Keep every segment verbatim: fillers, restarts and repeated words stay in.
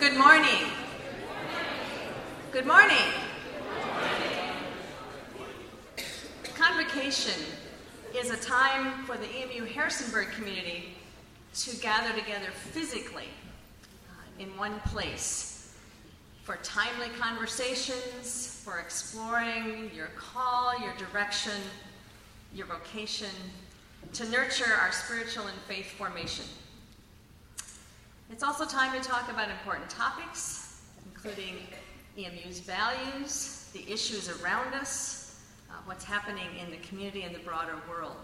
Good morning. Good morning. Convocation is a time for the E M U Harrisonburg community to gather together physically uh, in one place for timely conversations, for exploring your call, your direction, your vocation, to nurture our spiritual and faith formation. It's also time to talk about important topics, including E M U's values, the issues around us, uh, what's happening in the community and the broader world.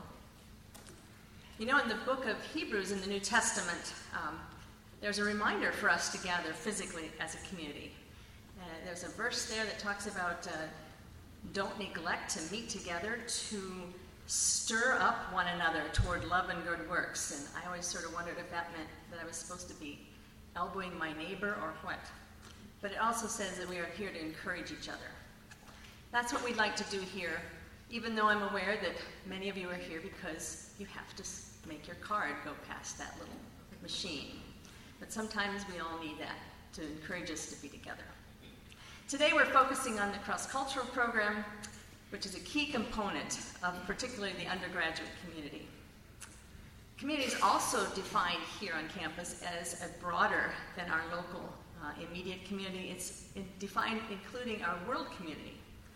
You know, in the book of Hebrews in the New Testament, um, there's a reminder for us to gather physically as a community. Uh, there's a verse there that talks about uh, don't neglect to meet together to stir up one another toward love and good works. And I always sort of wondered if that meant that I was supposed to be elbowing my neighbor or what. But it also says that we are here to encourage each other. That's what we'd like to do here, even though I'm aware that many of you are here because you have to make your card go past that little machine. But sometimes we all need that to encourage us to be together. Today we're focusing on the cross-cultural program, which is a key component of particularly the undergraduate community. Community is also defined here on campus as a broader than our local uh, immediate community. It's defined including our world community.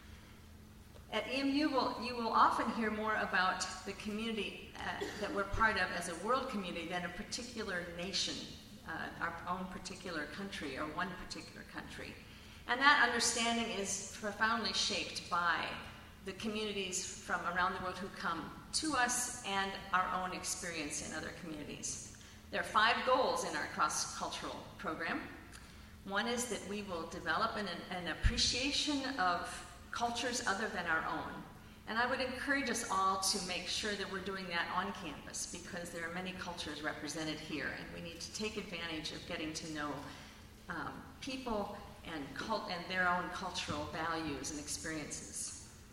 At E M U, will, you will often hear more about the community uh, that we're part of as a world community than a particular nation, uh, our own particular country or one particular country. And that understanding is profoundly shaped by the communities from around the world who come to us and our own experience in other communities. There are five goals in our cross-cultural program. One is that we will develop an, an appreciation of cultures other than our own. And I would encourage us all to make sure that we're doing that on campus because there are many cultures represented here and we need to take advantage of getting to know um, people and, cult- and their own cultural values and experiences.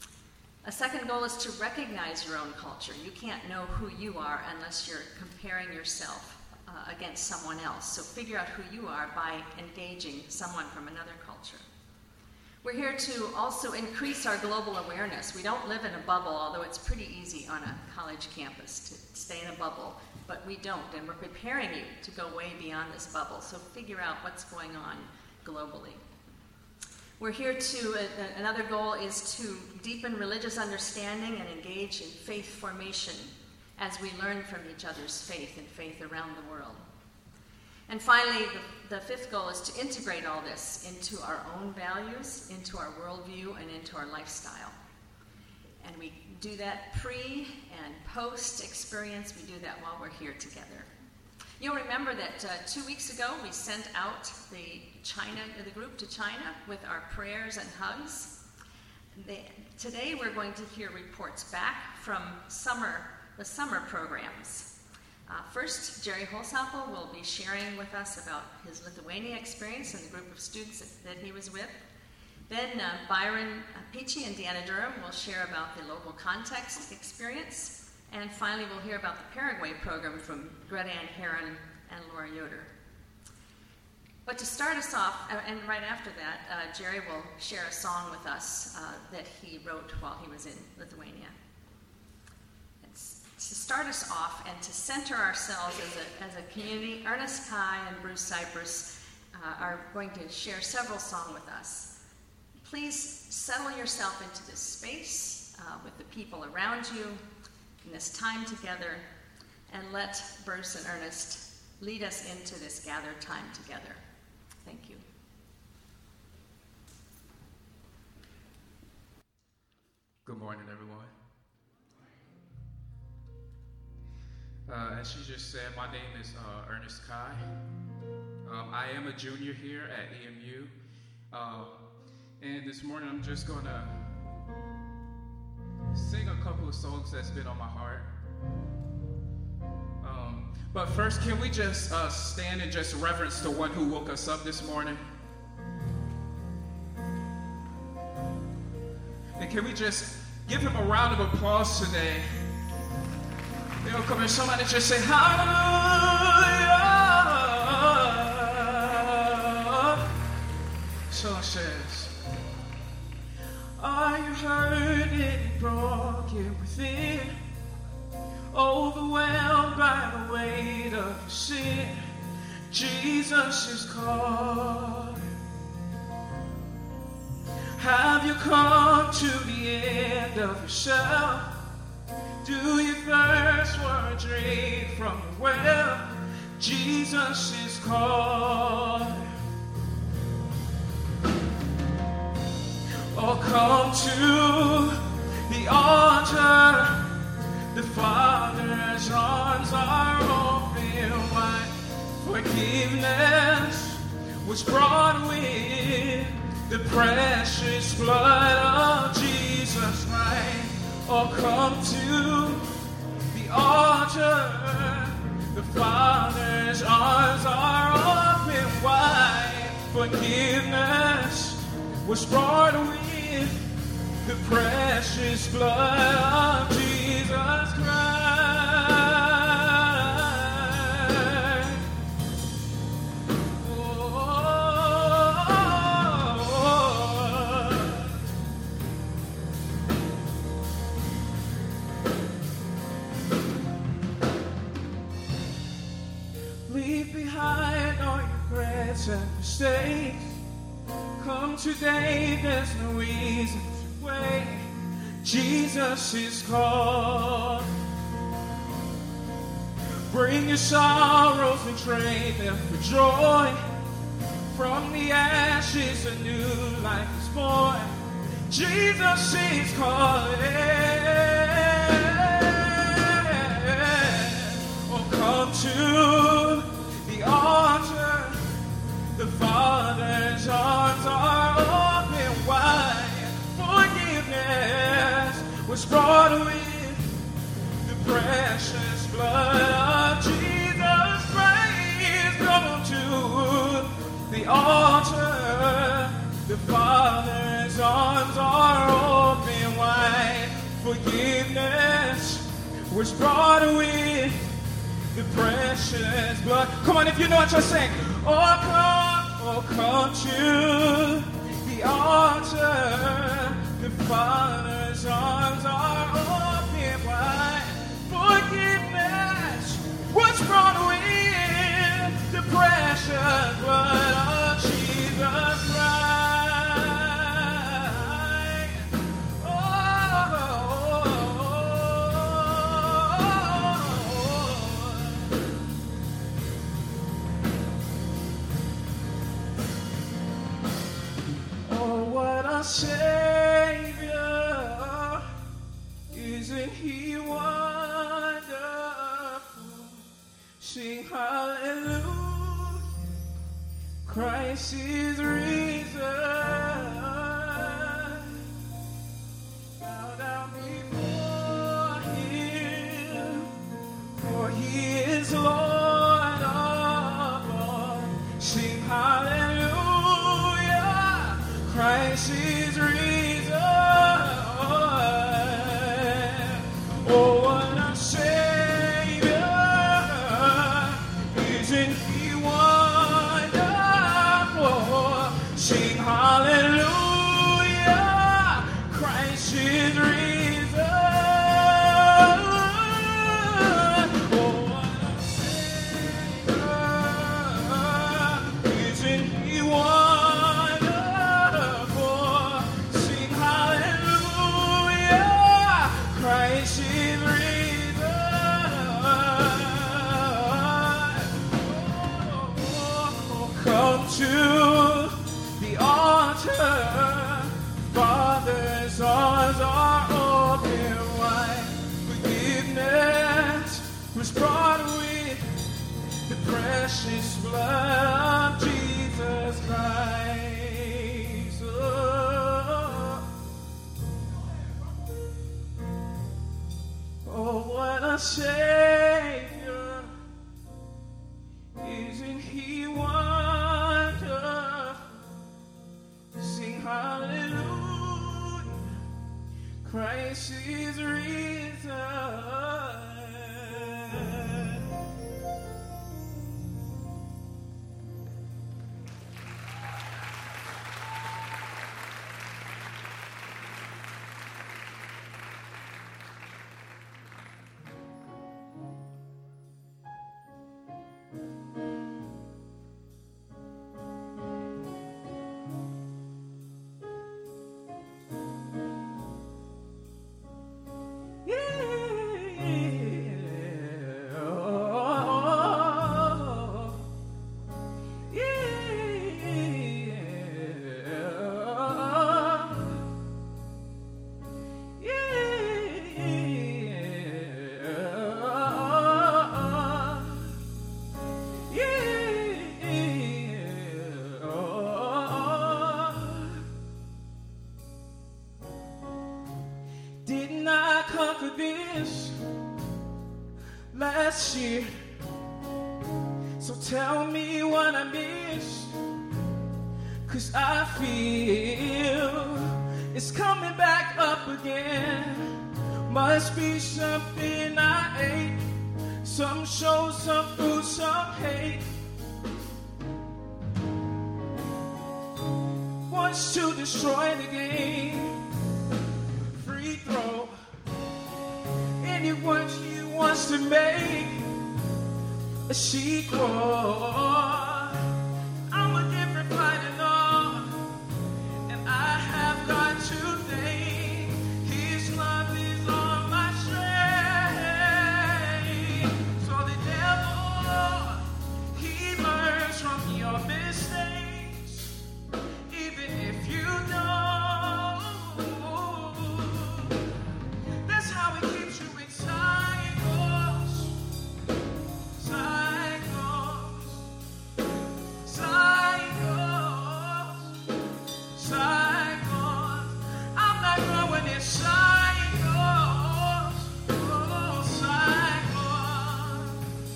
A second goal is to recognize your own culture. You can't know who you are unless you're comparing yourself uh, against someone else. So figure out who you are by engaging someone from another culture. We're here to also increase our global awareness. We don't live in a bubble, although it's pretty easy on a college campus to stay in a bubble, but we don't, and we're preparing you to go way beyond this bubble. So figure out what's going on globally. We're here to, uh, another goal is to deepen religious understanding and engage in faith formation as we learn from each other's faith and faith around the world. And finally, the, the fifth goal is to integrate all this into our own values, into our worldview, and into our lifestyle. And we do that pre and post experience. We do that while we're here together. You'll remember that uh, two weeks ago we sent out the China, the group to China with our prayers and hugs. They, today we're going to hear reports back from summer, the summer programs. Uh, first, Jerry Holsappel will be sharing with us about his Lithuania experience and the group of students that, that he was with. Then uh, Byron Peachy and Deanna Durham will share about the local context experience. And finally, we'll hear about the Paraguay program from Greta Ann Heron and Laura Yoder. But to start us off, and right after that, uh, Jerry will share a song with us uh, that he wrote while he was in Lithuania. It's to start us off and to center ourselves as a, as a community, Ernest Kai and Bruce Cypress uh, are going to share several songs with us. Please settle yourself into this space uh, with the people around you, in this time together, and let Bruce and Ernest lead us into this gathered time together. Thank you. Good morning, everyone. Uh, as she just said, my name is uh, Ernest Kai. Um, I am a junior here at E M U. Uh, and this morning I'm just going to sing a couple of songs that's been on my heart. Um, but first, can we just uh, stand and just reverence the one who woke us up this morning? And can we just give him a round of applause today? You know, come here, somebody just say, hallelujah. Jesus is calling. Have you come to the end of yourself? Do you thirst for a drink from the well? Jesus is calling. Oh, come to the altar. The Father's arms are open wide. Forgiveness was brought with the precious blood of Jesus Christ. Oh, come to the altar. The Father's arms are open wide. Forgiveness was brought with the precious blood of Jesus Christ. Oh, leave behind all your regrets and mistakes. Come today, there's no reason to wait. Jesus is called. Bring your sorrows and trade them for joy. From the ashes a new life is born. Jesus is calling. Oh, come to the altar. The Father's arms are open wide. Forgiveness was brought with the precious blood of Jesus Christ. Come to the altar. The Father's arms are open wide. Forgiveness was brought with the precious blood. Come on, if you know what you're saying. Oh, come, oh, come to the altar. The Father's arms are open wide. Forgiveness was brought with the precious blood of Jesus Christ. Oh, oh, oh, oh, what a Savior, isn't He wonderful? Sing hallelujah, Christ is risen. Bow down before Him, for He is Lord of all. Sing hallelujah, Christ is risen. Oh, what a Savior, isn't He wonderful? Sing hallelujah, Christ is risen. Oh, what a Savior, isn't He wonderful? Sing hallelujah, Christ is risen. Come to the altar. Father's arms are open wide. Forgiveness was brought with the precious blood of Jesus Christ. Oh, oh, what a Savior, isn't He wonderful? Sing hallelujah, Christ is risen. last year. So tell me what I missed, 'cause I feel it's coming back up again. Must be something I ate, some show, some food, some hate. Wants to destroy the game. Free throw. Anyone he wants to make a sequel. I'm a different fighter, no, and I have got to think his love is on my strength. So the devil, he learns from your mistakes, even if you know. That's how he keeps you in cycles, cycles, cycles, cycles. I'm not going in cycles, oh, cycles,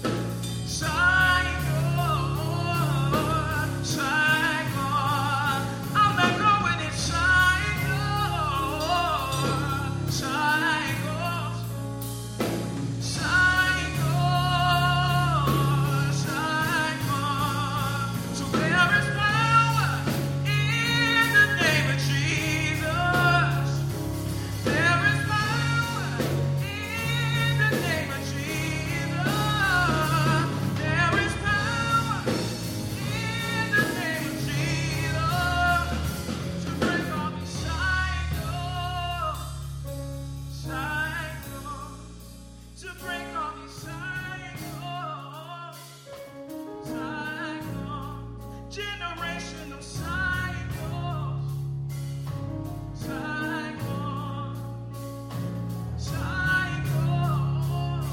cycles, cycles. I'm not going in cycles, cycles, cycles, cycles. So there is power in the name of Jesus. There is power in the name of Jesus. There is power in the name of Jesus to break all these cycles, cycles, to break all these cycles, cycles, generational cycles, cycles, cycles,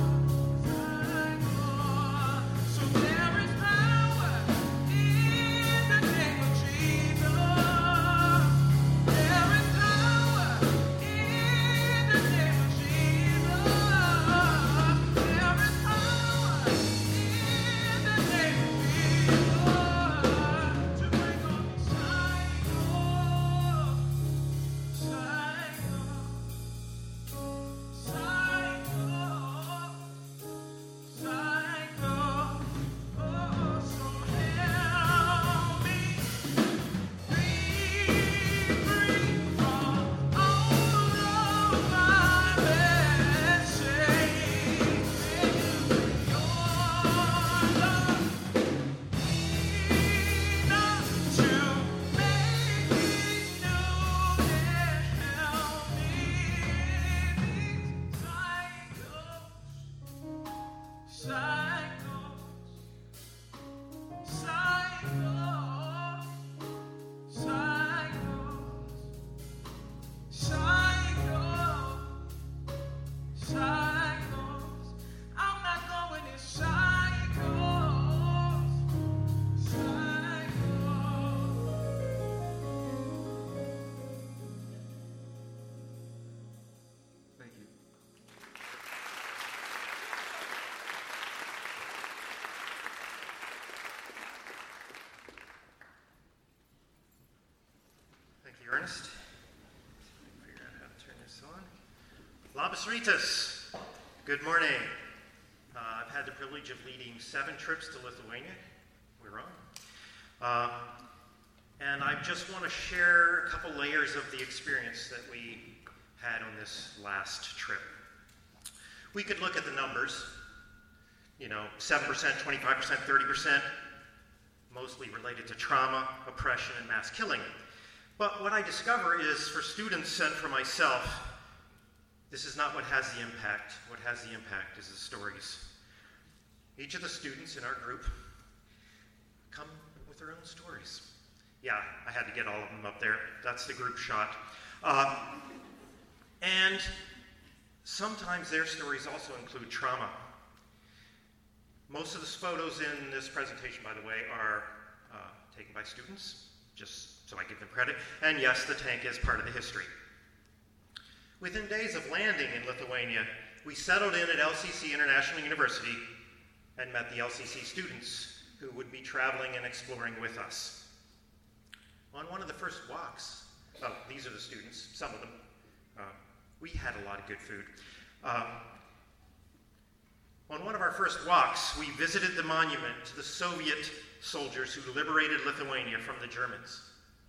cycles. So there is power in the name of Jesus. There is power in the name of Jesus. There is power in the name of Jesus to break all these cycles, cycles, cycles, cycles. Oh, so help me be free from all of my mistakes. Your love enough to make me new and help me in these cycles, cycles, cycles, cycles, cycles, cycles. I'm not going in cycles, cycles. Thank you. Thank you, Ernest. Figure out how to turn this on. Labas Rytas. Good morning. Uh, I've had the privilege of leading seven trips to Lithuania. We're on. Uh, and I just want to share a couple layers of the experience that we had on this last trip. We could look at the numbers. You know, seven percent, twenty-five percent, thirty percent, mostly related to trauma, oppression, and mass killing. But what I discover is, for students and for myself, this is not what has the impact. What has the impact is the stories. Each of the students in our group come with their own stories. Yeah, I had to get all of them up there. That's the group shot. Um, and sometimes their stories also include trauma. Most of the photos in this presentation, by the way, are uh, taken by students, just so I give them credit. And yes, the tank is part of the history. Within days of landing in Lithuania, we settled in at L C C International University and met the L C C students who would be traveling and exploring with us. On one of the first walks, oh, these are the students, some of them. Uh, we had a lot of good food. Uh, on one of our first walks, we visited the monument to the Soviet soldiers who liberated Lithuania from the Germans.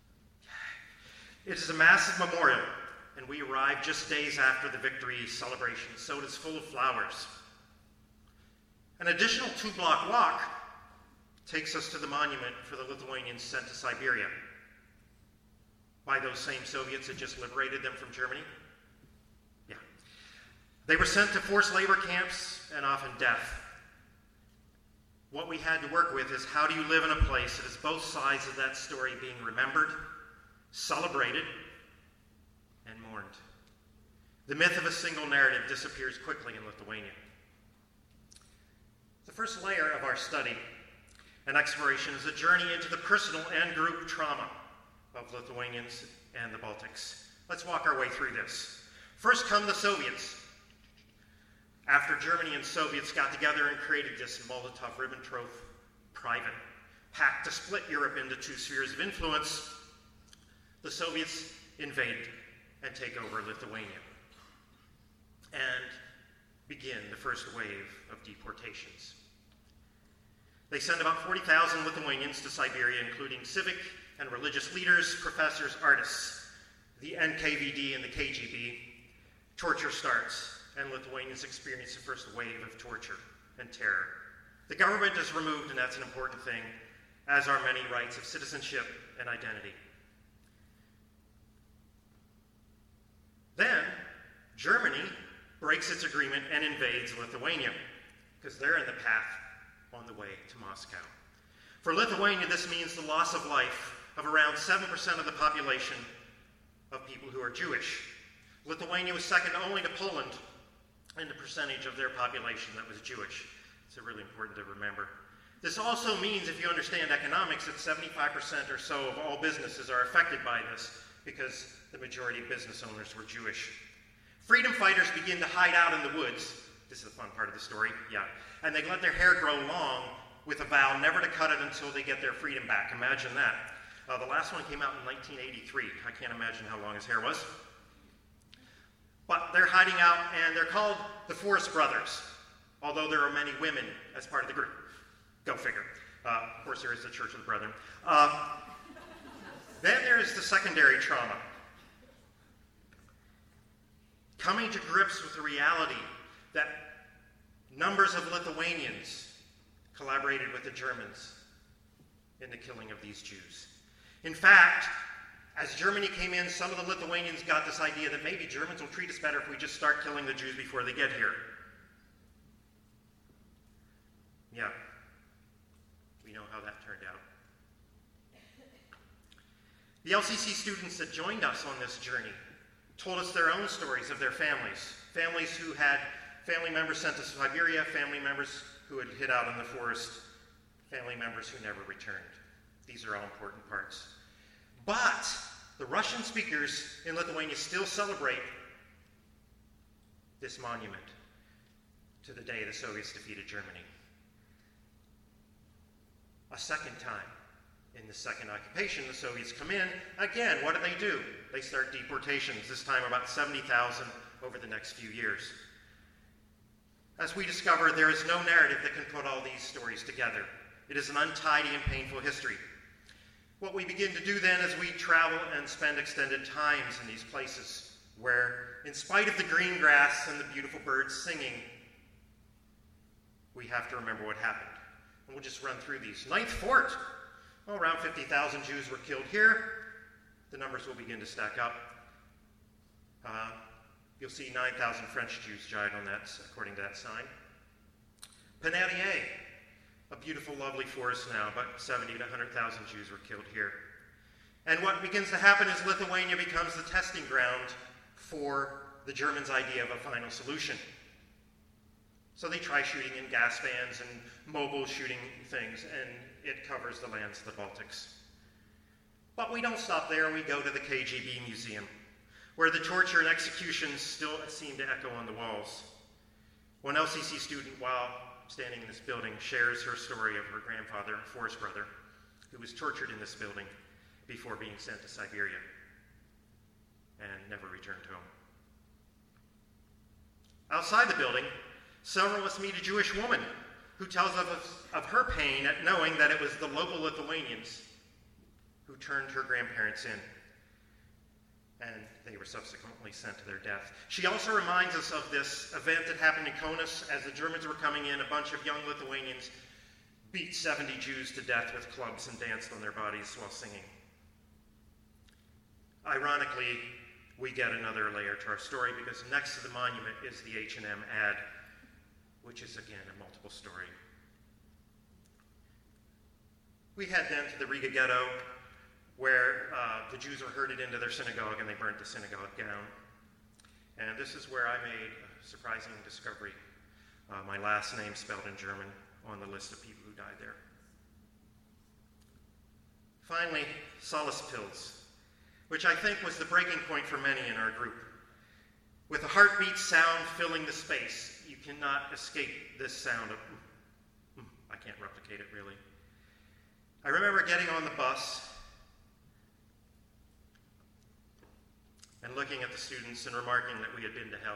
It is a massive memorial, and we arrived just days after the victory celebration, so it is full of flowers. An additional two-block walk takes us to the monument for the Lithuanians sent to Siberia by those same Soviets that just liberated them from Germany. Yeah. They were sent to forced labor camps and often death. What we had to work with is how do you live in a place that is both sides of that story being remembered, celebrated, and mourned. The myth of a single narrative disappears quickly in Lithuania. The first layer of our study and exploration is a journey into the personal and group trauma of Lithuanians and the Baltics. Let's walk our way through this. First come the Soviets. After Germany and Soviets got together and created this Molotov-Ribbentrop private pact to split Europe into two spheres of influence, the Soviets invade and take over Lithuania and begin the first wave of deportations. They send about forty thousand Lithuanians to Siberia, including civic and religious leaders, professors, artists. The N K V D and the K G B. Torture starts, and Lithuanians experience the first wave of torture and terror. The government is removed, and that's an important thing, as are many rights of citizenship and identity. Then, Germany breaks its agreement and invades Lithuania, because they're in the path on the way to Moscow. For Lithuania, this means the loss of life of around seven percent of the population of people who are Jewish. Lithuania was second only to Poland in the percentage of their population that was Jewish. It's really important to remember. This also means, if you understand economics, that seventy-five percent or so of all businesses are affected by this because the majority of business owners were Jewish. Freedom fighters begin to hide out in the woods. This is the fun part of the story, yeah. And they let their hair grow long with a vow never to cut it until they get their freedom back. Imagine that. Uh, the last one came out in nineteen eighty-three. I can't imagine how long his hair was. But they're hiding out, and they're called the Forest Brothers, although there are many women as part of the group. Go figure. Uh, of course, there is the Church of the Brethren. Uh, then there is the secondary trauma. Coming to grips with the reality that numbers of Lithuanians collaborated with the Germans in the killing of these Jews. In fact, as Germany came in, some of the Lithuanians got this idea that maybe Germans will treat us better if we just start killing the Jews before they get here. Yeah. We know how that turned out. The L C C students that joined us on this journey told us their own stories of their families. Families who had family members sent to Siberia, family members who had hid out in the forest, family members who never returned. These are all important parts. But the Russian speakers in Lithuania still celebrate this monument to the day the Soviets defeated Germany. A second time, in the second occupation, the Soviets come in. Again, what do they do? They start deportations, this time about seventy thousand over the next few years. As we discover, there is no narrative that can put all these stories together. It is an untidy and painful history. What we begin to do then is we travel and spend extended times in these places where, in spite of the green grass and the beautiful birds singing, we have to remember what happened. And we'll just run through these. Ninth Fort. Well, around fifty thousand Jews were killed here. The numbers will begin to stack up. Uh, you'll see nine thousand French Jews died on that, according to that sign. Penarier. A beautiful, lovely forest now, but seventy to one hundred thousand Jews were killed here. And what begins to happen is Lithuania becomes the testing ground for the Germans' idea of a final solution. So they try shooting in gas vans and mobile shooting things, and it covers the lands of the Baltics. But we don't stop there. We go to the K G B Museum, where the torture and executions still seem to echo on the walls. One L C C student, while standing in this building, shares her story of her grandfather, Forrest brother, who was tortured in this building before being sent to Siberia and never returned home. Outside the building, several of us meet a Jewish woman who tells us of her pain at knowing that it was the local Lithuanians who turned her grandparents in, and they were subsequently sent to their death. She also reminds us of this event that happened in Kaunas. As the Germans were coming in, a bunch of young Lithuanians beat seventy Jews to death with clubs and danced on their bodies while singing. Ironically, we get another layer to our story because next to the monument is the H and M ad, which is again a multiple story. We head then to the Riga ghetto, where uh, the Jews were herded into their synagogue and they burnt the synagogue down. And this is where I made a surprising discovery. Uh, my last name spelled in German on the list of people who died there. Finally, Salaspils, which I think was the breaking point for many in our group. With a heartbeat sound filling the space, you cannot escape this sound of, mm, I can't replicate it really. I remember getting on the bus and looking at the students and remarking that we had been to hell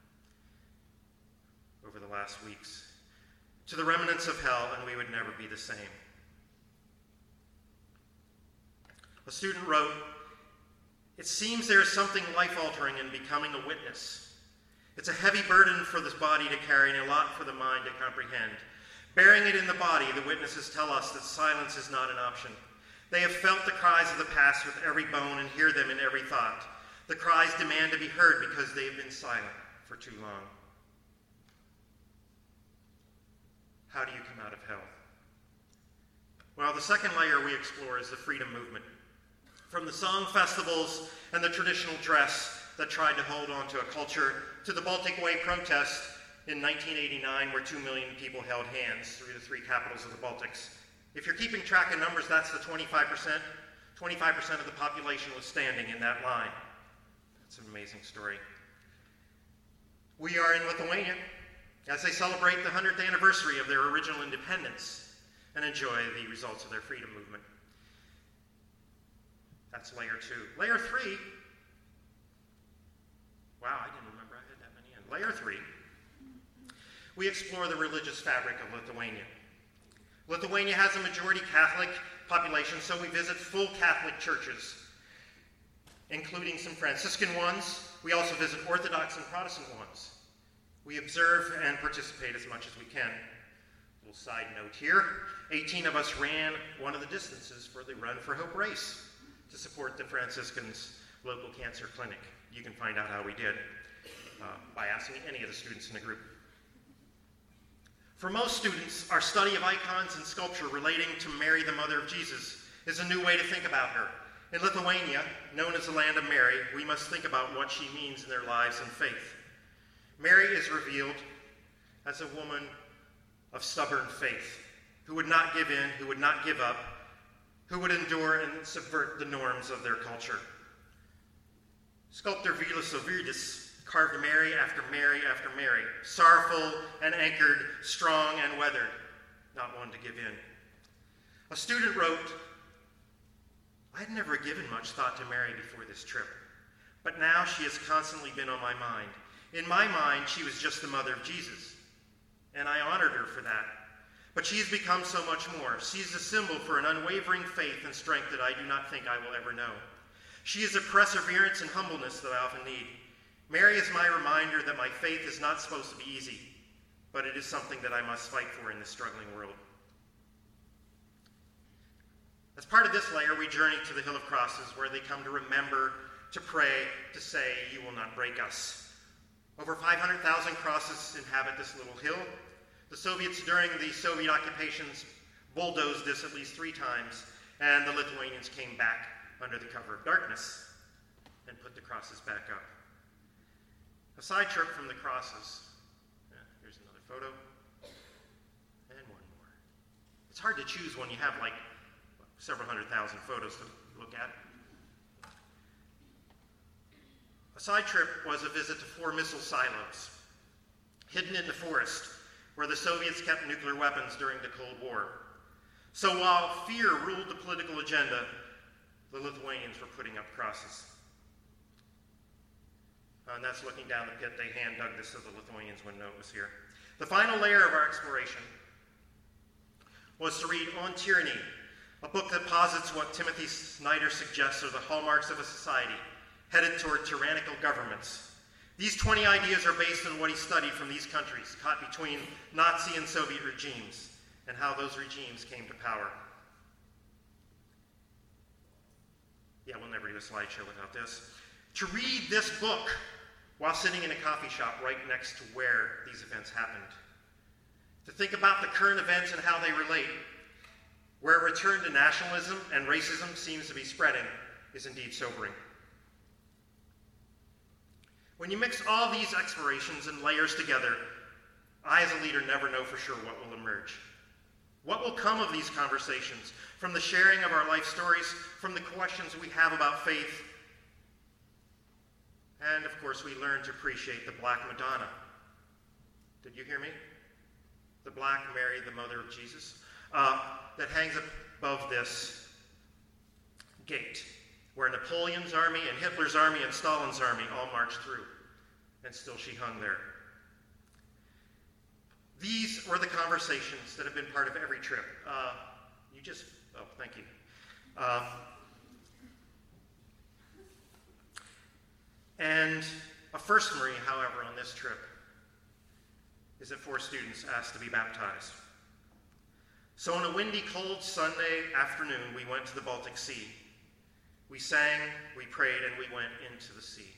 over the last weeks, to the remnants of hell, and we would never be the same. A student wrote, "It seems there is something life-altering in becoming a witness. It's a heavy burden for the body to carry and a lot for the mind to comprehend. Bearing it in the body, the witnesses tell us that silence is not an option. They have felt the cries of the past with every bone and hear them in every thought. The cries demand to be heard because they have been silent for too long." How do you come out of hell? Well, the second layer we explore is the freedom movement. From the song festivals and the traditional dress that tried to hold on to a culture, to the Baltic Way protest in nineteen eighty-nine, where two million people held hands through the three capitals of the Baltics. If you're keeping track of numbers, that's the twenty-five percent. twenty-five percent of the population was standing in that line. That's an amazing story. We are in Lithuania as they celebrate the one hundredth anniversary of their original independence and enjoy the results of their freedom movement. That's layer two. Layer three, wow, I didn't remember I had that many in. Layer three, we explore the religious fabric of Lithuania. Lithuania has a majority Catholic population, so we visit full Catholic churches, including some Franciscan ones. We also visit Orthodox and Protestant ones. We observe and participate as much as we can. A little side note here, eighteen of us ran one of the distances for the Run for Hope race to support the Franciscans' local cancer clinic. You can find out how we did uh, by asking any of the students in the group. For most students, our study of icons and sculpture relating to Mary, the Mother of Jesus, is a new way to think about her. In Lithuania, known as the land of Mary, we must think about what she means in their lives and faith. Mary is revealed as a woman of stubborn faith, who would not give in, who would not give up, who would endure and subvert the norms of their culture. Sculptor Vilas Ovirdis carved Mary after Mary after Mary, sorrowful and anchored, strong and weathered, not one to give in. A student wrote, "I had never given much thought to Mary before this trip, but now she has constantly been on my mind. In my mind, she was just the mother of Jesus, and I honored her for that. But she has become so much more. She is a symbol for an unwavering faith and strength that I do not think I will ever know. She is a perseverance and humbleness that I often need. Mary is my reminder that my faith is not supposed to be easy, but it is something that I must fight for in this struggling world." As part of this layer, we journey to the Hill of Crosses, where they come to remember, to pray, to say, "You will not break us." Over five hundred thousand crosses inhabit this little hill. The Soviets, during the Soviet occupations, bulldozed this at least three times, and the Lithuanians came back under the cover of darkness and put the crosses back up. A side trip from the crosses. Yeah, here's another photo. And one more. It's hard to choose when you have like several hundred thousand photos to look at. A side trip was a visit to four missile silos. hidden in the forest where the Soviets kept nuclear weapons during the Cold War. So while fear ruled the political agenda, the Lithuanians were putting up crosses. Uh, and that's looking down the pit. They hand dug this so the Lithuanians wouldn't know it was here. The final layer of our exploration was to read On Tyranny, a book that posits what Timothy Snyder suggests are the hallmarks of a society headed toward tyrannical governments. These twenty ideas are based on what he studied from these countries, caught between Nazi and Soviet regimes, and how those regimes came to power. Yeah, we'll never do a slideshow without this. To read this book while sitting in a coffee shop right next to where these events happened. To think about the current events and how they relate, where a return to nationalism and racism seems to be spreading, is indeed sobering. When you mix all these explorations and layers together, I as a leader never know for sure what will emerge. What will come of these conversations, from the sharing of our life stories, from the questions we have about faith, and of course we learn to appreciate the Black Madonna. Did you hear me? The Black Mary, the mother of Jesus, uh, that hangs above this gate, where Napoleon's army and Hitler's army and Stalin's army all marched through, and still she hung there. These were the conversations that have been part of every trip. Uh, you just, oh, thank you. Uh, and a first for me, however, on this trip is that four students asked to be baptized. So on a windy, cold Sunday afternoon, we went to the Baltic Sea. We sang, we prayed, and we went into the sea.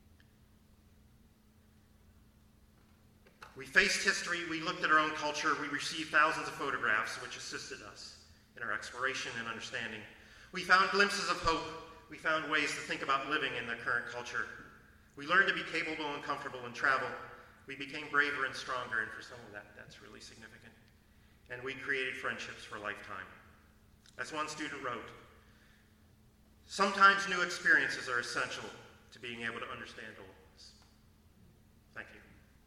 We faced history, we looked at our own culture, we received thousands of photographs which assisted us in our exploration and understanding. We found glimpses of hope. We found ways to think about living in the current culture. We learned to be capable and comfortable in travel. We became braver and stronger, and for some of that, that's really significant. And we created friendships for a lifetime. As one student wrote, sometimes new experiences are essential to being able to understand old ones. Thank you.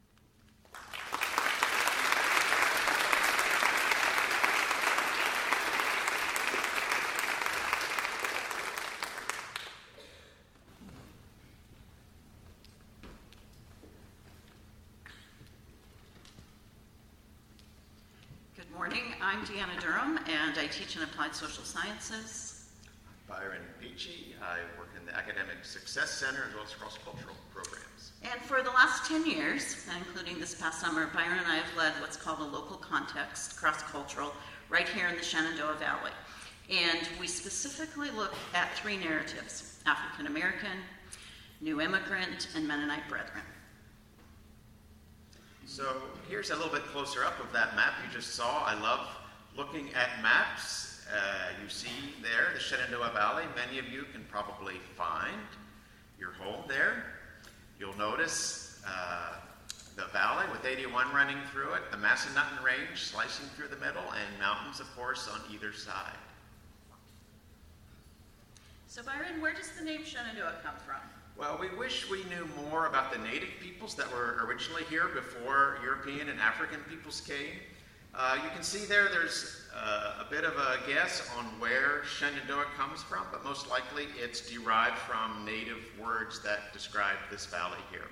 I'm Deanna Durham, and I teach in Applied Social Sciences. Byron Peachy. I work in the Academic Success Center as well as cross-cultural programs. And for the last ten years, including this past summer, Byron and I have led what's called a local context, cross-cultural, right here in the Shenandoah Valley. And we specifically look at three narratives: African American, New Immigrant, and Mennonite Brethren. So here's a little bit closer up of that map you just saw. I love looking at maps. Uh, you see there the Shenandoah Valley. Many of you can probably find your home there. You'll notice uh, the valley with eighty-one running through it, the Massanutten Range slicing through the middle, and mountains, of course, on either side. So Byron, where does the name Shenandoah come from? Well, we wish we knew more about the native peoples that were originally here before European and African peoples came. Uh, you can see there, there's uh, a bit of a guess on where Shenandoah comes from, but most likely it's derived from native words that describe this valley here.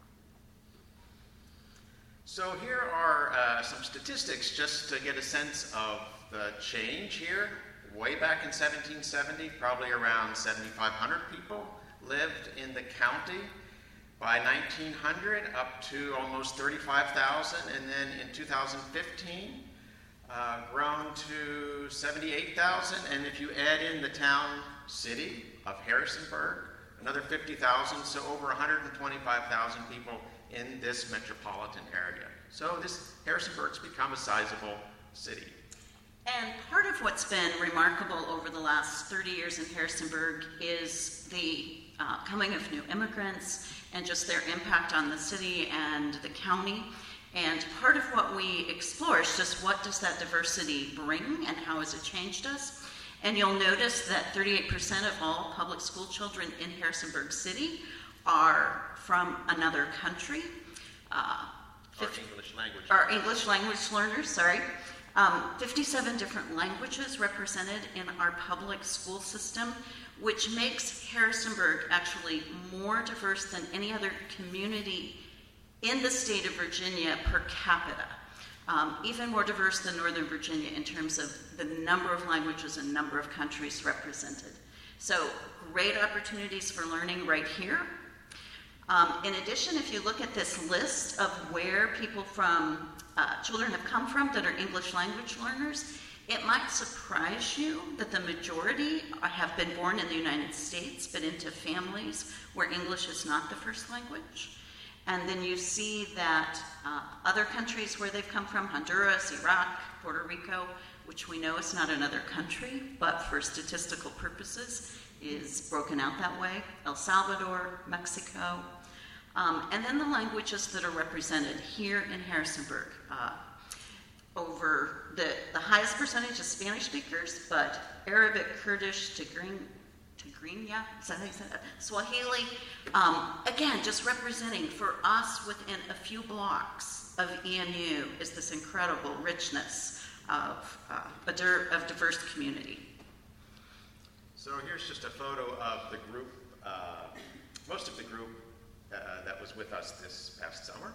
So here are uh, some statistics just to get a sense of the change here. Way back in seventeen seventy, probably around seventy-five hundred people lived in the county. By nineteen hundred, up to almost thirty-five thousand, and then in two thousand fifteen, uh, grown to seventy-eight thousand, and if you add in the town city of Harrisonburg, another fifty thousand, so over one hundred twenty-five thousand people in this metropolitan area. So this Harrisonburg's become a sizable city. And part of what's been remarkable over the last thirty years in Harrisonburg is the uh, coming of new immigrants and just their impact on the city and the county. And part of what we explore is just what does that diversity bring and how has it changed us? And you'll notice that thirty-eight percent of all public school children in Harrisonburg City are from another country. Uh, Or English language. Our English language learners, sorry. Um, fifty-seven different languages represented in our public school system, which makes Harrisonburg actually more diverse than any other community in the state of Virginia per capita. Um, even more diverse than Northern Virginia in terms of the number of languages and number of countries represented. So great opportunities for learning right here. Um, in addition, if you look at this list of where people from, uh, children have come from that are English language learners, it might surprise you that the majority have been born in the United States, but into families where English is not the first language. And then you see that uh, other countries where they've come from, Honduras, Iraq, Puerto Rico, which we know is not another country, but for statistical purposes is broken out that way, El Salvador, Mexico, um, and then the languages that are represented here in Harrisonburg. Uh, over the, the highest percentage of Spanish speakers, but Arabic, Kurdish, Tigrinya, Tigrinya, is that how you say that? Swahili, um, again, just representing for us within a few blocks of E M U is this incredible richness of, uh, a dir- of diverse community. So here's just a photo of the group, uh, most of the group uh, that was with us this past summer.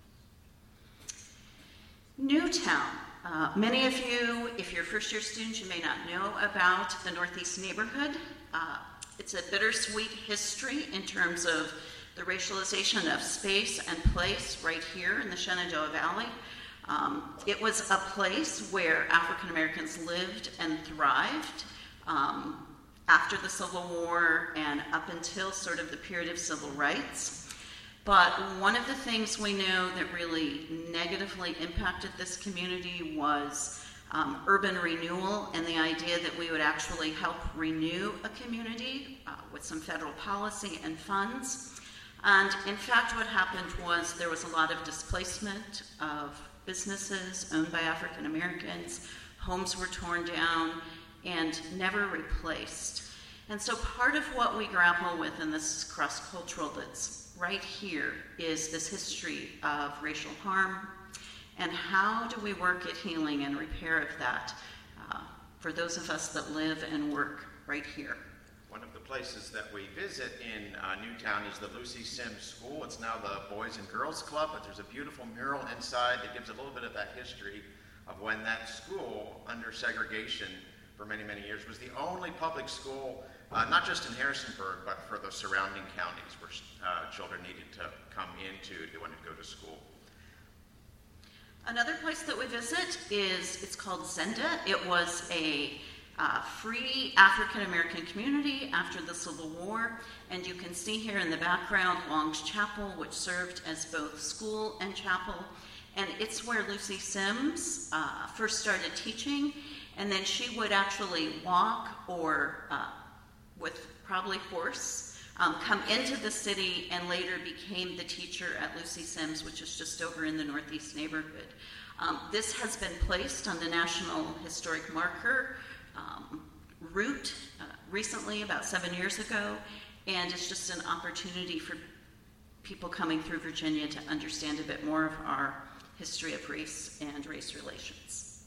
Newtown. Uh, many of you, if you're first-year students, you may not know about the Northeast neighborhood. Uh, it's a bittersweet history in terms of the racialization of space and place right here in the Shenandoah Valley. Um, it was a place where African Americans lived and thrived um, after the Civil War and up until sort of the period of civil rights. But one of the things we know that really negatively impacted this community was um, urban renewal and the idea that we would actually help renew a community uh, with some federal policy and funds. And in fact, what happened was there was a lot of displacement of businesses owned by African Americans. Homes were torn down and never replaced. And so part of what we grapple with in this cross-cultural that's right here is this history of racial harm, and how do we work at healing and repair of that uh, for those of us that live and work right here. One of the places that we visit in uh, Newtown is the Lucy Sims School. It's now the Boys and Girls Club, but there's a beautiful mural inside that gives a little bit of that history of when that school, under segregation for many, many years, was the only public school, uh, not just in Harrisonburg, but for the surrounding counties where uh, children needed to come into if they wanted to go to school. Another place that we visit is, it's called Zenda. It was a uh, free African American community after the Civil War, and you can see here in the background Long's Chapel, which served as both school and chapel, and it's where Lucy Sims uh, first started teaching, and then she would actually walk or uh, with probably horse, um, come into the city and later became the teacher at Lucy Sims, which is just over in the Northeast neighborhood. Um, this has been placed on the National Historic Marker um, route uh, recently, about seven years ago, and it's just an opportunity for people coming through Virginia to understand a bit more of our history of race and race relations.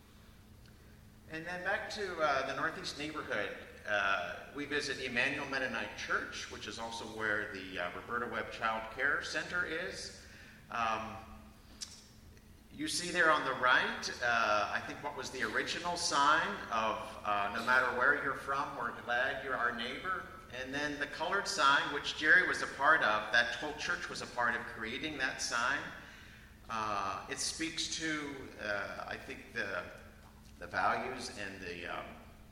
And then back to uh, the Northeast neighborhood, uh, we visit Emmanuel Mennonite Church, which is also where the uh, Roberta Webb Child Care Center is. Um, you see there on the right, uh, I think what was the original sign of uh, no matter where you're from, we're glad you're our neighbor. And then the colored sign, which Jerry was a part of, that whole church was a part of creating that sign. Uh, it speaks to, uh, I think, the the values and the um,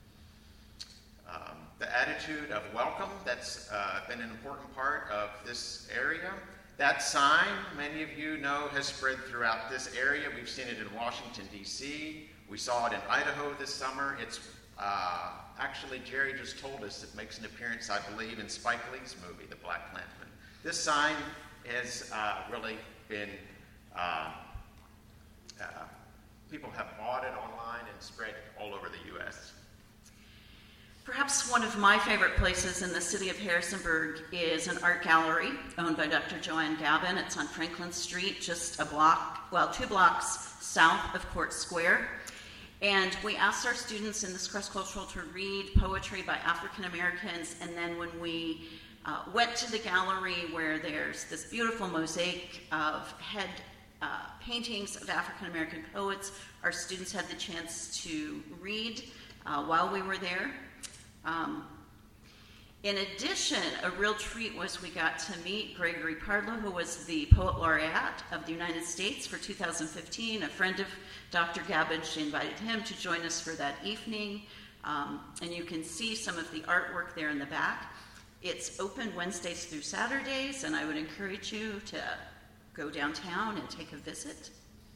um, the attitude of welcome that's uh, been an important part of this area. That sign, many of you know, has spread throughout this area. We've seen it in Washington, D C We saw it in Idaho this summer. It's uh, actually, Jerry just told us it makes an appearance, I believe, in Spike Lee's movie, The Black Klansman. This sign has uh, really been, uh, uh, people have bought it online and spread it all over the U S Perhaps one of my favorite places in the city of Harrisonburg is an art gallery owned by Doctor Joanne Gavin. It's on Franklin Street, just a block, well, two blocks south of Court Square. And we asked our students in this cross-cultural to read poetry by African Americans, and then when we uh, went to the gallery where there's this beautiful mosaic of head uh, paintings of African American poets, our students had the chance to read uh, while we were there. Um, in addition, a real treat was we got to meet Gregory Pardlow, who was the Poet Laureate of the United States for two thousand fifteen. A friend of Doctor Gabbage invited him to join us for that evening, um, and you can see some of the artwork there in the back. It's open Wednesdays through Saturdays, and I would encourage you to go downtown and take a visit.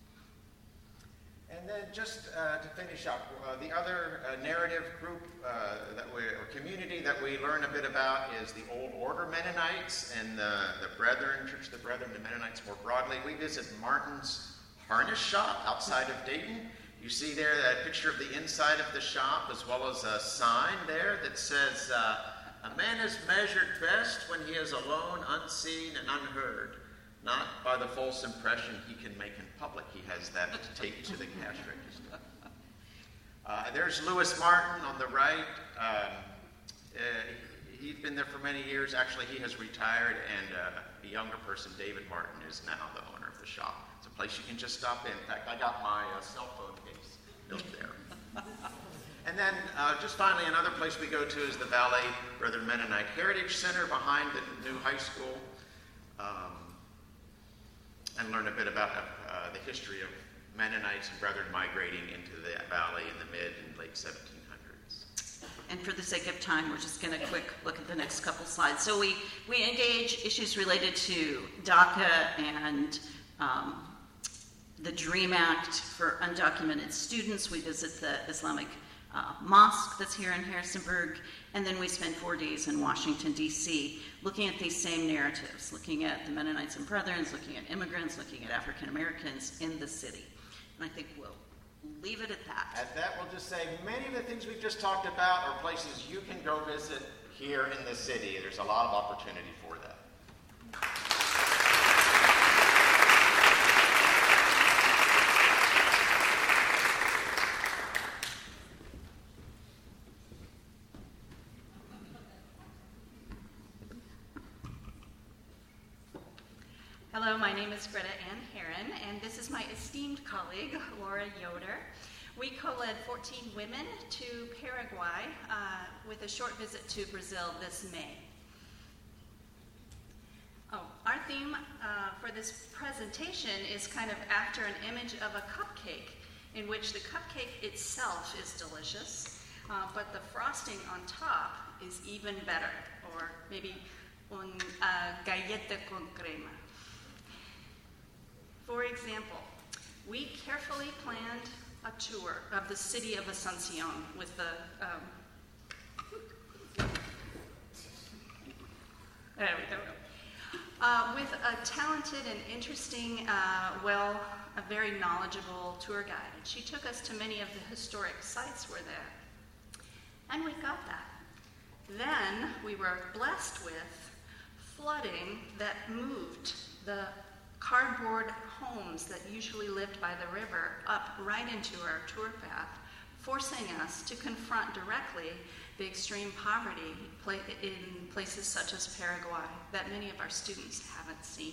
And then just uh, to finish up, uh, the other uh, narrative group uh, that we, or community that we learn a bit about is the Old Order Mennonites and the, the Brethren, Church of the Brethren, the Mennonites more broadly. We visit Martin's Harness Shop outside of Dayton. You see there that picture of the inside of the shop, as well as a sign there that says, uh, "A man is measured best when he is alone, unseen, and unheard. Not by the false impression he can make in public." He has that taped to the cash register. Uh, there's Lewis Martin on the right. Um, uh, he'd been there for many years. Actually, he has retired, and uh, a younger person, David Martin, is now the owner of the shop. It's a place you can just stop in. In fact, I got my uh, cell phone case built there. And then, uh, just finally, another place we go to is the Valley Brethren Mennonite Heritage Center behind the new high school. Um, and learn a bit about uh, the history of Mennonites and Brethren migrating into the valley in the mid and late seventeen hundreds. And for the sake of time, we're just going to quick look at the next couple slides. So we, we engage issues related to DACA and um, the DREAM Act for undocumented students. We visit the Islamic uh, mosque that's here in Harrisonburg, and then we spend four days in Washington, D C, looking at these same narratives, looking at the Mennonites and Brethren, looking at immigrants, looking at African Americans in the city. And I think we'll leave it at that. At that, we'll just say many of the things we've just talked about are places you can go visit here in the city. There's a lot of opportunity for that. Hello, my name is Greta Ann Herron, and this is my esteemed colleague, Laura Yoder. We co-led fourteen women to Paraguay uh, with a short visit to Brazil this May. Oh, our theme uh, for this presentation is kind of after an image of a cupcake, in which the cupcake itself is delicious, uh, but the frosting on top is even better, or maybe un uh, galleta con crema. For example, we carefully planned a tour of the city of Asuncion with the, um, there we go, uh, with a talented and interesting, uh, well, a very knowledgeable tour guide. And she took us to many of the historic sites were there. And we got that. Then we were blessed with flooding that moved the cardboard homes that usually lived by the river up right into our tour path, forcing us to confront directly the extreme poverty in places such as Paraguay that many of our students haven't seen.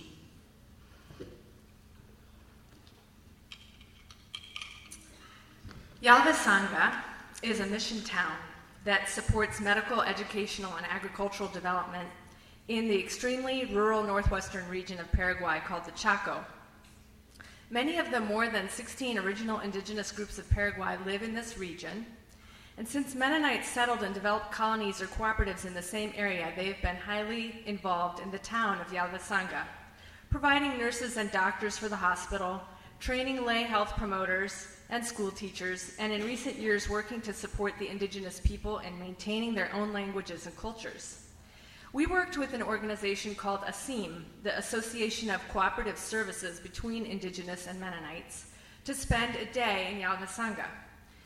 Yalvasanga is a mission town that supports medical, educational, and agricultural development in the extremely rural northwestern region of Paraguay called the Chaco. Many of the more than sixteen original indigenous groups of Paraguay live in this region, and since Mennonites settled and developed colonies or cooperatives in the same area, they have been highly involved in the town of Yalvasanga, providing nurses and doctors for the hospital, training lay health promoters and school teachers, and in recent years working to support the indigenous people in maintaining their own languages and cultures. We worked with an organization called A S I M, the Association of Cooperative Services between Indigenous and Mennonites, to spend a day in Yalvasanga.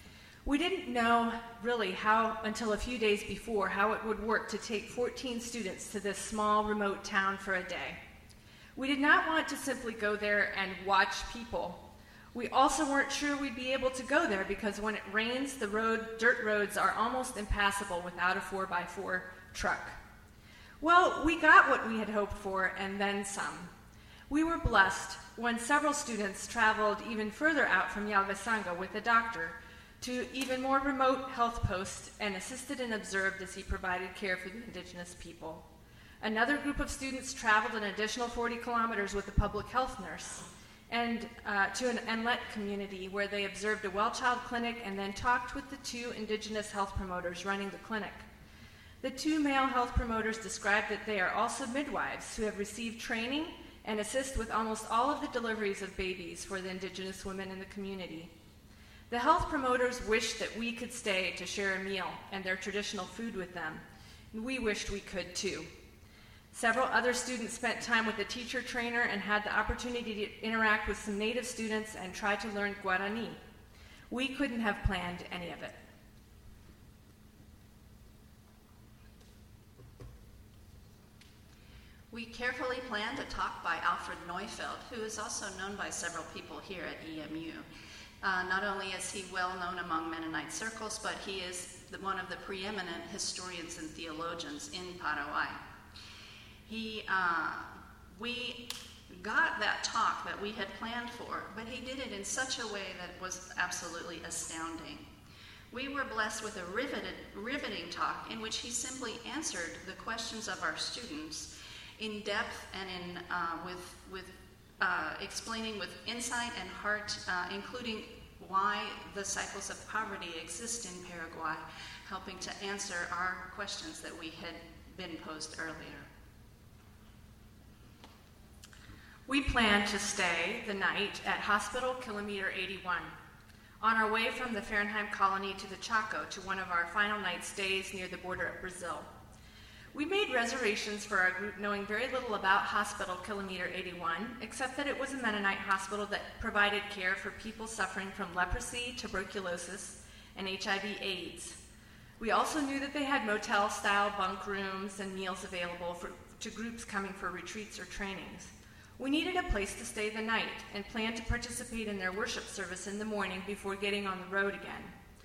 We didn't know really how, until a few days before, how it would work to take fourteen students to this small remote town for a day. We did not want to simply go there and watch people. We also weren't sure we'd be able to go there because when it rains, the road, dirt roads are almost impassable without a four by four truck. Well, we got what we had hoped for and then some. We were blessed when several students traveled even further out from Yalgasanga with a doctor to even more remote health posts and assisted and observed as he provided care for the indigenous people. Another group of students traveled an additional forty kilometers with a public health nurse and uh, to an Enlet community where they observed a well child clinic and then talked with the two indigenous health promoters running the clinic. The two male health promoters described that they are also midwives who have received training and assist with almost all of the deliveries of babies for the indigenous women in the community. The health promoters wished that we could stay to share a meal and their traditional food with them, and we wished we could too. Several other students spent time with the teacher trainer and had the opportunity to interact with some native students and try to learn Guarani. We couldn't have planned any of it. We carefully planned a talk by Alfred Neufeld, who is also known by several people here at E M U. Uh, not only is he well known among Mennonite circles, but he is the, one of the preeminent historians and theologians in Paraguay. He, uh, we got that talk that we had planned for, but he did it in such a way that was absolutely astounding. We were blessed with a riveted, riveting talk in which he simply answered the questions of our students in depth and in uh, with with uh, explaining with insight and heart, uh, including why the cycles of poverty exist in Paraguay, helping to answer our questions that we had been posed earlier. We planned to stay the night at Hospital Kilometer eighty-one, on our way from the Fahrenheim colony to the Chaco to one of our final night stays near the border of Brazil. We made reservations for our group knowing very little about Hospital Kilometer eighty-one, except that it was a Mennonite hospital that provided care for people suffering from leprosy, tuberculosis, and H I V AIDS. We also knew that they had motel-style bunk rooms and meals available for, to groups coming for retreats or trainings. We needed a place to stay the night and planned to participate in their worship service in the morning before getting on the road again.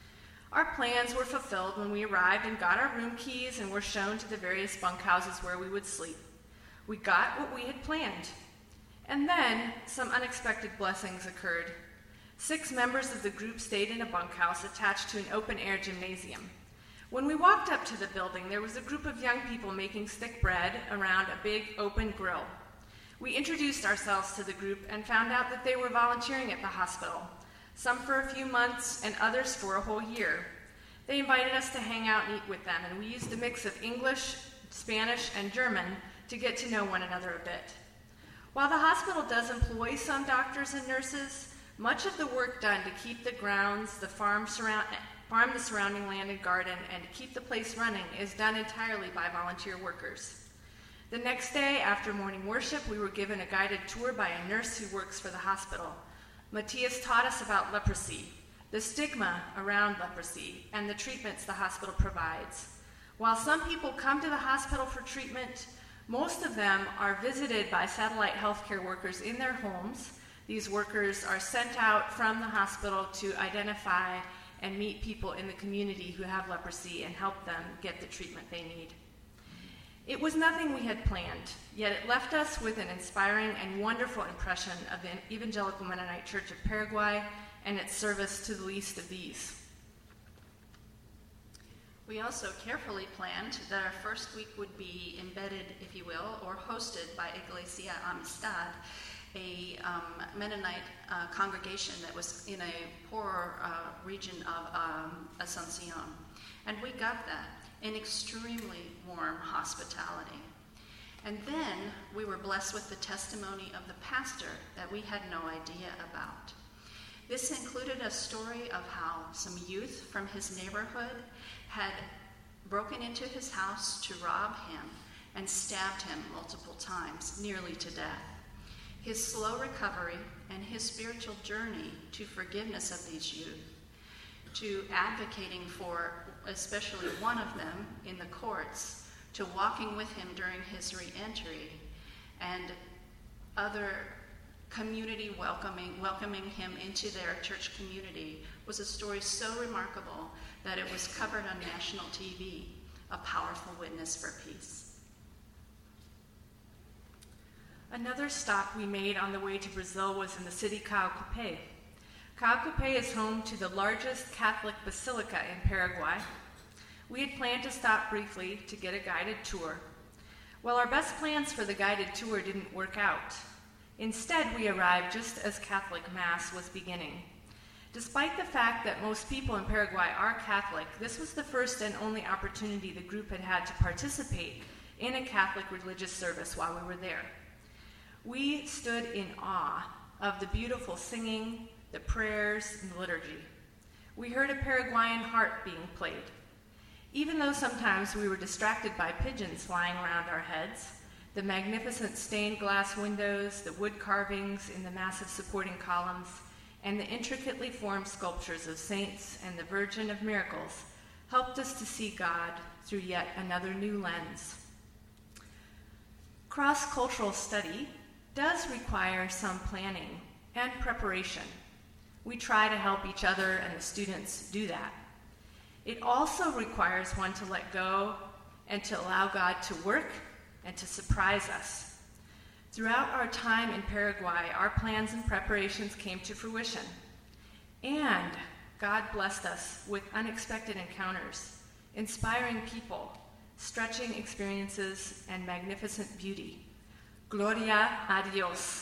Our plans were fulfilled when we arrived and got our room keys and were shown to the various bunkhouses where we would sleep. We got what we had planned. And then some unexpected blessings occurred. Six members of the group stayed in a bunkhouse attached to an open-air gymnasium. When we walked up to the building, there was a group of young people making stick bread around a big open grill. We introduced ourselves to the group and found out that they were volunteering at the hospital, some for a few months and others for a whole year. They invited us to hang out and eat with them, and we used a mix of English, Spanish, and German to get to know one another a bit. While the hospital does employ some doctors and nurses, much of the work done to keep the grounds, the farm, surround, farm the surrounding land and garden, and to keep the place running is done entirely by volunteer workers. The next day, after morning worship, we were given a guided tour by a nurse who works for the hospital. Matthias taught us about leprosy, the stigma around leprosy, and the treatments the hospital provides. While some people come to the hospital for treatment, most of them are visited by satellite healthcare workers in their homes. These workers are sent out from the hospital to identify and meet people in the community who have leprosy and help them get the treatment they need. It was nothing we had planned, yet it left us with an inspiring and wonderful impression of the Evangelical Mennonite Church of Paraguay and its service to the least of these. We also carefully planned that our first week would be embedded, if you will, or hosted by Iglesia Amistad, a um, Mennonite uh, congregation that was in a poorer uh, region of um, Asuncion. And we got that in extremely warm hospitality. And then we were blessed with the testimony of the pastor that we had no idea about. This included a story of how some youth from his neighborhood had broken into his house to rob him and stabbed him multiple times, nearly to death. His slow recovery and his spiritual journey to forgiveness of these youth to advocating for especially one of them in the courts, to walking with him during his re-entry, and other community welcoming welcoming him into their church community was a story so remarkable that it was covered on national T V, a powerful witness for peace. Another stop we made on the way to Brazil was in the city Caocupe. Caocupe is home to the largest Catholic basilica in Paraguay. We had planned to stop briefly to get a guided tour. Well, our best plans for the guided tour didn't work out. Instead, we arrived just as Catholic Mass was beginning. Despite the fact that most people in Paraguay are Catholic, this was the first and only opportunity the group had had to participate in a Catholic religious service while we were there. We stood in awe of the beautiful singing, the prayers, and the liturgy. We heard a Paraguayan harp being played. Even though sometimes we were distracted by pigeons flying around our heads, the magnificent stained glass windows, the wood carvings in the massive supporting columns, and the intricately formed sculptures of saints and the Virgin of Miracles helped us to see God through yet another new lens. Cross-cultural study does require some planning and preparation. We try to help each other and the students do that. It also requires one to let go and to allow God to work and to surprise us. Throughout our time in Paraguay, our plans and preparations came to fruition. And God blessed us with unexpected encounters, inspiring people, stretching experiences, and magnificent beauty. Gloria a Dios.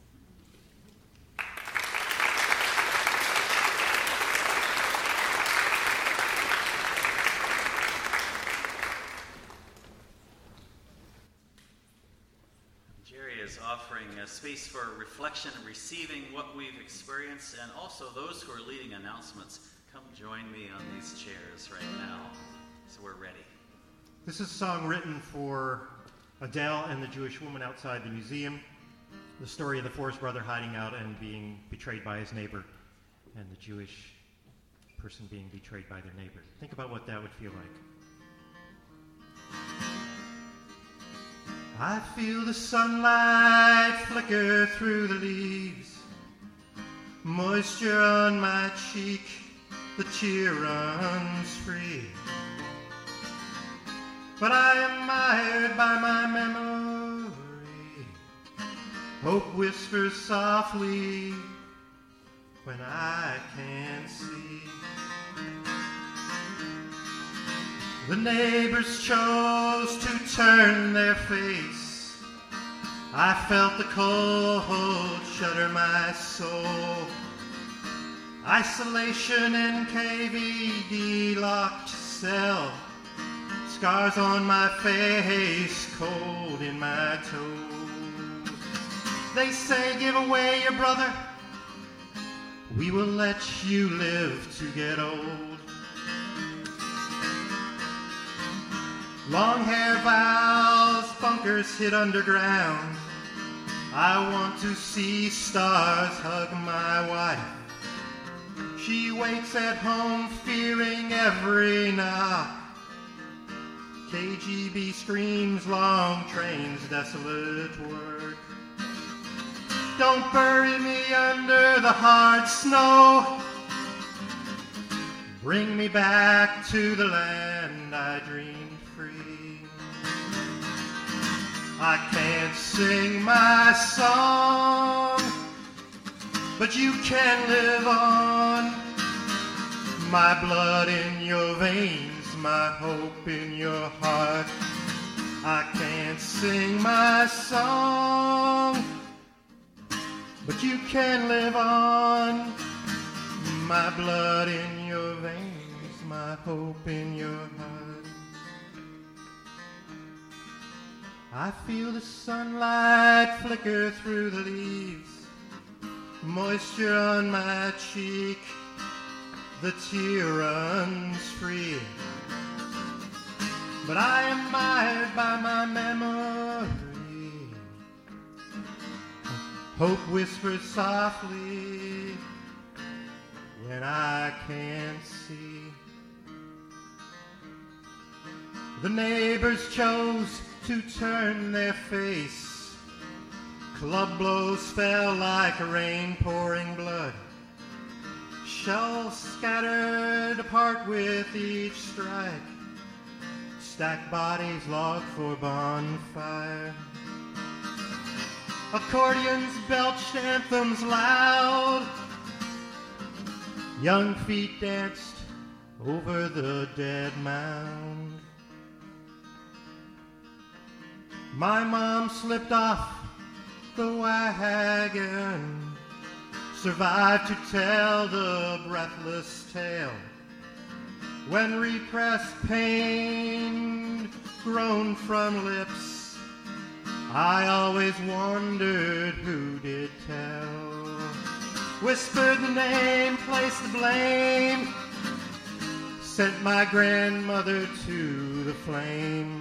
Is offering a space for reflection, receiving what we've experienced, and also those who are leading announcements. Come join me on these chairs right now, so we're ready. This is a song written for Adele and the Jewish woman outside the museum. The story of the Forrest brother hiding out and being betrayed by his neighbor, and the Jewish person being betrayed by their neighbor. Think about what that would feel like. I feel the sunlight flicker through the leaves, moisture on my cheek, the tear runs free. But I am mired by my memory, hope whispers softly when I can't see. The neighbors chose to turn their face. I felt the cold shudder my soul. Isolation in K V D locked cell. Scars on my face, cold in my toes. They say give away your brother. We will let you live to get old. Long hair vows, bunkers hid underground. I want to see stars hug my wife. She waits at home fearing every knock. K G B screams, long trains, desolate work. Don't bury me under the hard snow. Bring me back to the land I dreamed. I can't sing my song, but you can live on. My blood in your veins, my hope in your heart. I can't sing my song, but you can live on. My blood in your veins, my hope in your heart. I feel the sunlight flicker through the leaves, moisture on my cheek, the tear runs free. But I am mired by my memory. Hope whispers softly and I can't see. The neighbors chose to turn their face. Club blows fell like rain pouring blood. Shells scattered apart with each strike. Stacked bodies logged for bonfire. Accordions belched anthems loud. Young feet danced over the dead mound. My mom slipped off the wagon, survived to tell the breathless tale. When repressed pain groaned from lips, I always wondered who did tell. Whispered the name, placed the blame, sent my grandmother to the flame.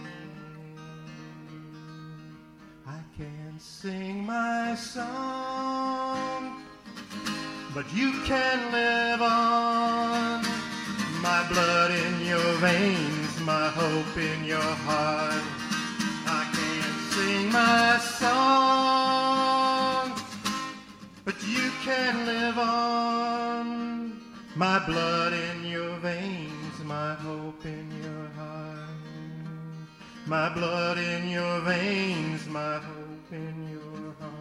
I can't sing my song, but you can live on. My blood in your veins, my hope in your heart. I can't sing my song, but you can live on. My blood in your veins, my hope in your heart. My blood in your veins, my hope in your heart.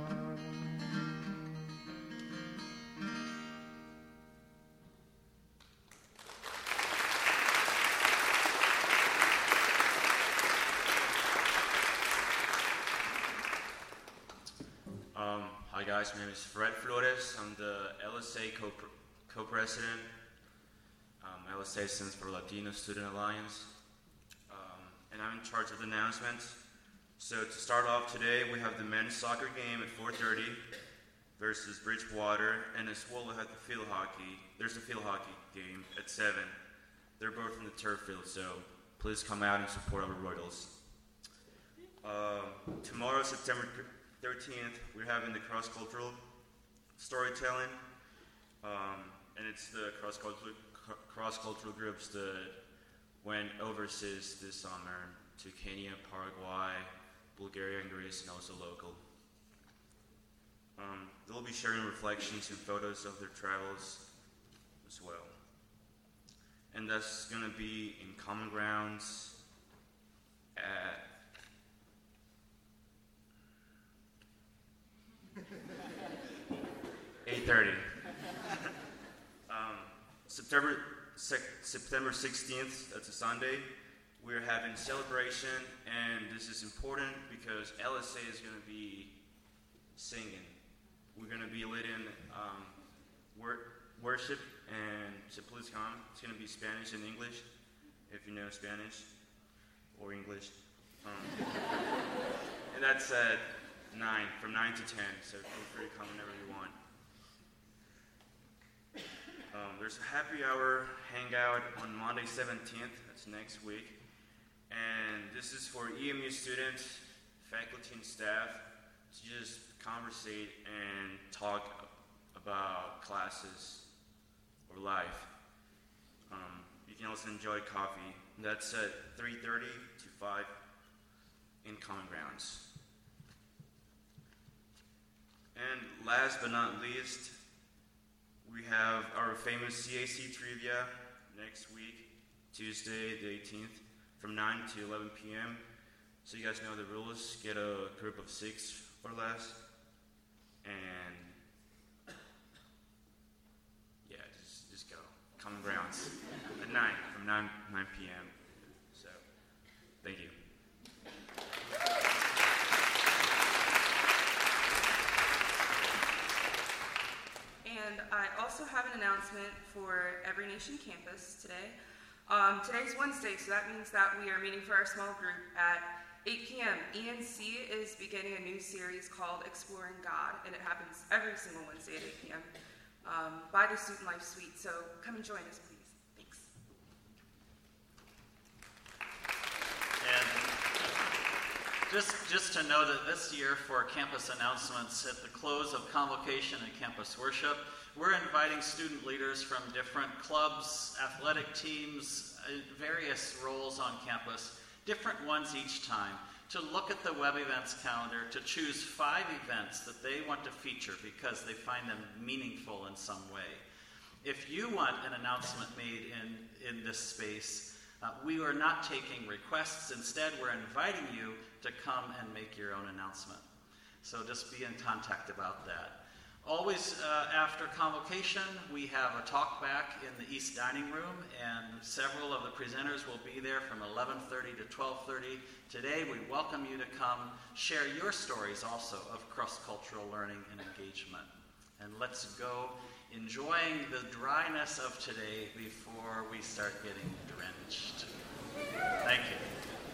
Um, hi guys, my name is Fred Flores. I'm the L S A co- co-president. Um, L S A stands for Latino Student Alliance. Um, and I'm in charge of the announcements. So to start off today, we have the men's soccer game at four thirty versus Bridgewater, and as well we have the field hockey. There's a field hockey game at seven. They're both in the turf field, so please come out and support our Royals. Uh, tomorrow, September thirteenth, we're having the cross-cultural storytelling, um, and it's the cross-cultural, cross-cultural groups that went overseas this summer to Kenya, Paraguay, Bulgaria, and Greece, and also local. Um, they'll be sharing reflections and photos of their travels as well. And that's going to be in Common Grounds at eight thirty. um, September sec- September sixteenth, that's a Sunday, we're having celebration, and this is important because L S A is going to be singing. We're going to be leading um, wor- worship, and so please come. It's going to be Spanish and English, if you know Spanish or English. Um, and that's at nine, from nine to ten, so feel free to come whenever you want. Um, there's a happy hour hangout on Monday seventeenth, that's next week. And this is for E M U students, faculty, and staff to just conversate and talk about classes or life. Um, you can also enjoy coffee. That's at three thirty to five in Common Grounds. And last but not least, we have our famous C A C trivia next week, Tuesday the eighteenth, from nine to eleven p.m. So you guys know the rules. Get a group of six or less. And yeah, just just go. Common Grounds at nine, from nine p.m. So, thank you. And I also have an announcement for Every Nation Campus today. Um, today's Wednesday, so that means that we are meeting for our small group at eight p.m. E N C is beginning a new series called Exploring God, and it happens every single Wednesday at eight p.m. Um, by the Student Life Suite, so come and join us, please. Thanks. And just, just to know that this year for campus announcements, at the close of convocation and campus worship, we're inviting student leaders from different clubs, athletic teams, uh, various roles on campus, different ones each time, to look at the web events calendar, to choose five events that they want to feature because they find them meaningful in some way. If you want an announcement made in, in this space, uh, we are not taking requests. Instead, we're inviting you to come and make your own announcement. So just be in contact about that. Always uh, after convocation, we have a talk back in the East Dining Room, and several of the presenters will be there from eleven thirty to twelve thirty. Today, we welcome you to come share your stories also of cross-cultural learning and engagement. And let's go enjoying the dryness of today before we start getting drenched. Thank you.